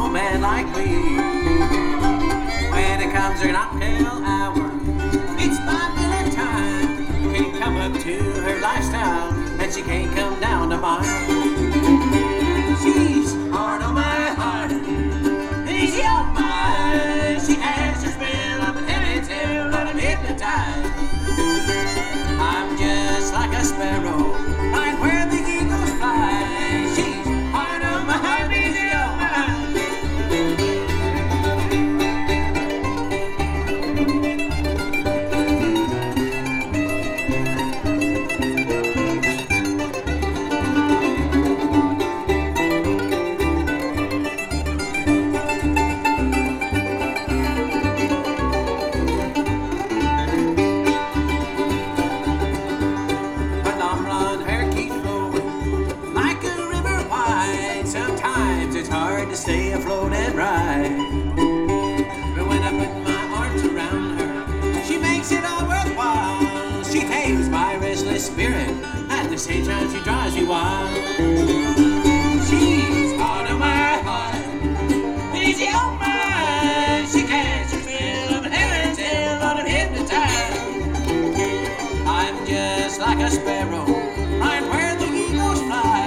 old man like me. When it comes her cocktail hour, it's my Miller time. Can't come up to her lifestyle, and she can't come down to mine. She's hard on my heart, easy on mine. She has her spell of an heavy tail that I'm hypnotized. I'm just like a sparrow, right where the eagles fly. She's hard on my heart, easy on mine. Stay afloat and ride. But when I put my arms around her, she makes it all worthwhile. She tames my restless spirit, at the same time she drives me wild. She's hard on my heart, easy on mine. She casts her spell of a heaven tail on a hypnotized. I'm just like a sparrow, right where the eagles fly.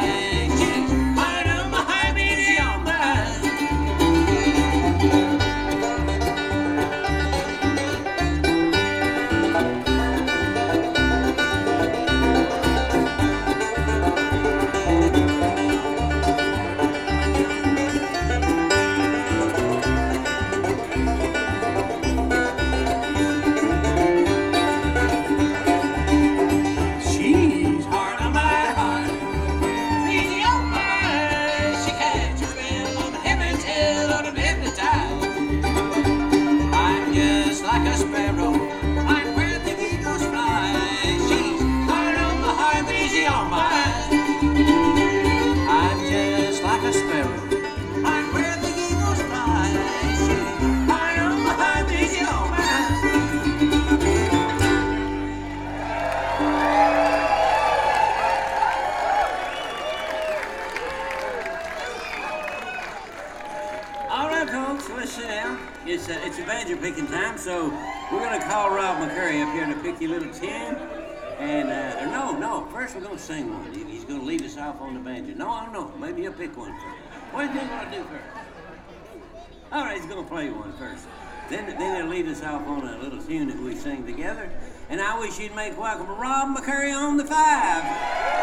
It's a banjo picking time, so we're going to call Rob McCurry up here to pick you a little tune. And, no, first we're going to sing one. He's going to lead us off on the banjo. No, maybe he'll pick one first. What do you want to do first? All right, he's going to play one first. Then he'll lead us off on a little tune that we sing together. And I wish you'd make welcome Rob McCurry on the 5.